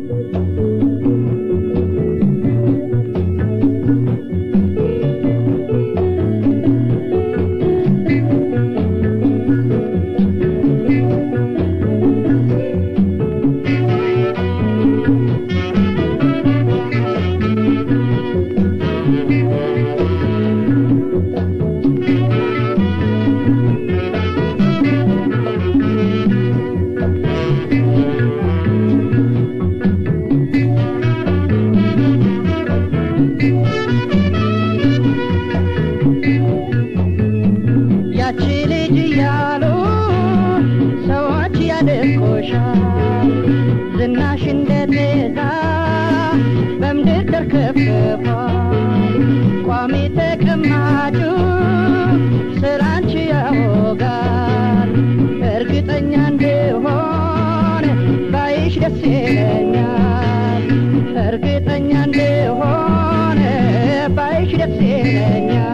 ዝናሽ እንደጤዛ በምድር ተርከፍክፏል ቋሚ ተቀማጩ ስላንቺ ያወጋል እርግጠኛ እንደሆነ ባይሽ ደስ ይለኛል እርግጠኛ እንደሆነ ባይሽ ደስ ይለኛል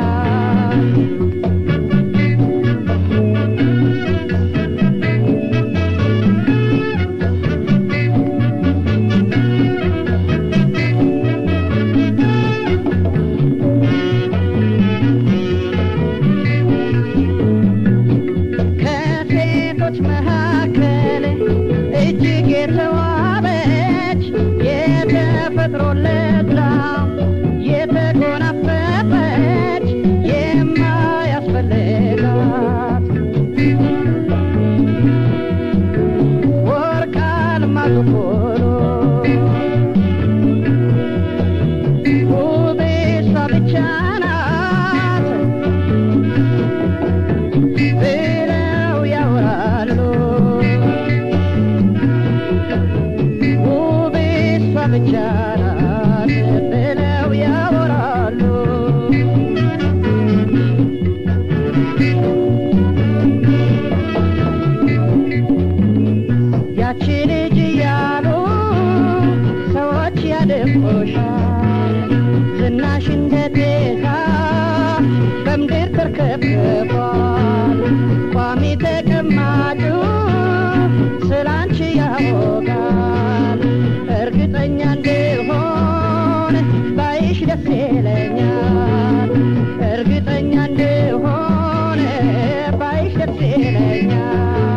ዝናሽ እንደጤዛ በምድር ተርከፍክፏል ቋሚ ተቀማጩ ስላንቺ ያወጋል እርግጠኛ እንደሆነ ባይሽ ደስ ይለኛል እርግጠኛ እንደሆነ ባይሽ ደስ ይለኛል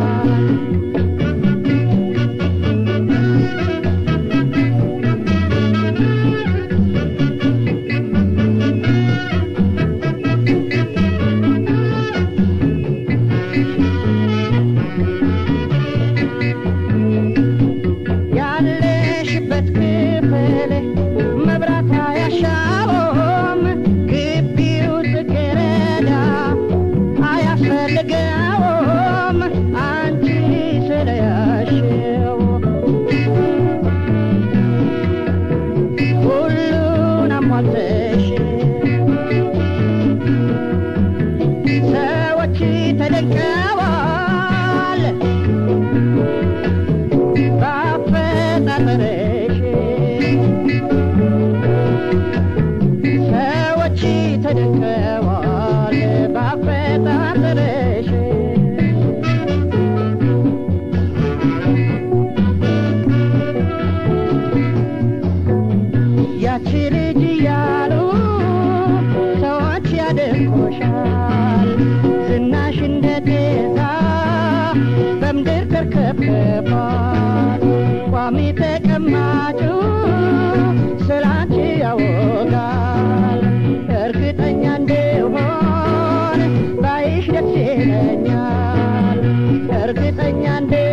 ዝናሽ እንደጤዛ በምድር ተርከፍክፏል ቋሚ ተቀማጩ ስላንቺ ያወጋል እርግጠኛ እንደሆነ ባይሽ ደስ ይለኛል እርግጠኛ